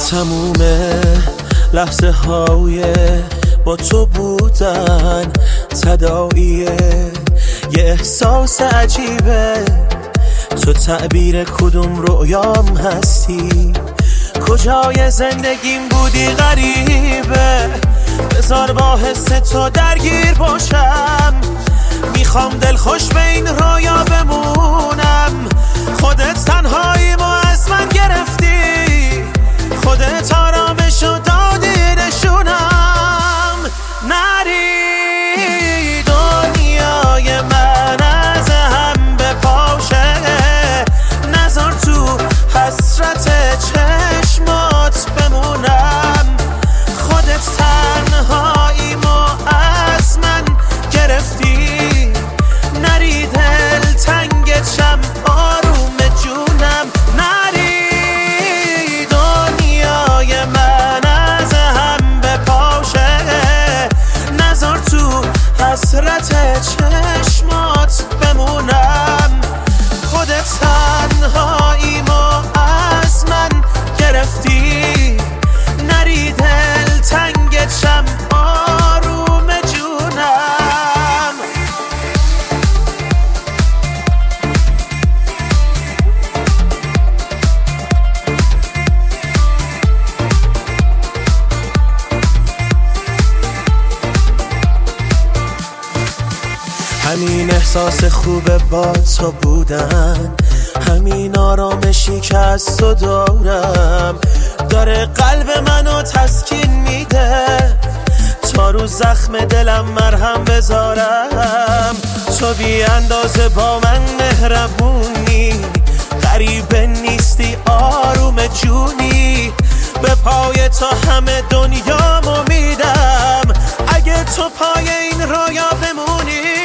تموم لحظه های با تو بودن تداعیه، یه احساس عجیبه. تو تعبیر کدوم رویام هستی، کجای زندگیم بودی غریبه. بذار با حس تو درگیر باشم، میخوام دلخوش به این رویا بمونم. خودت تنهاییمو از من گرفتی، خودت آرامشو دادی نشونم. نری دنیای من از هم بپاشه، نذار تو حسرت چشمات بمونم. خودت تنهاییمو از من گرفتی، نری دل تنگشم آروم جونم. نری دنیای من از هم بپاشه، نذار تو حسرت چشمات بمونم. خودت تنهاییمو از من گرفتی، نری دل تنگشم آروم جونم. همین احساس خوبه با تو بودن، همین آرامشی که از تو دارم، داره قلب منو تسکین میده. تا رو زخم دلم مرهم بذارم، تو بی اندازه با من مهربونی. غریبه نیستی آروم جونی، به پای تو همه دنیامو میدم. اگه تو پای این رویا بمونی،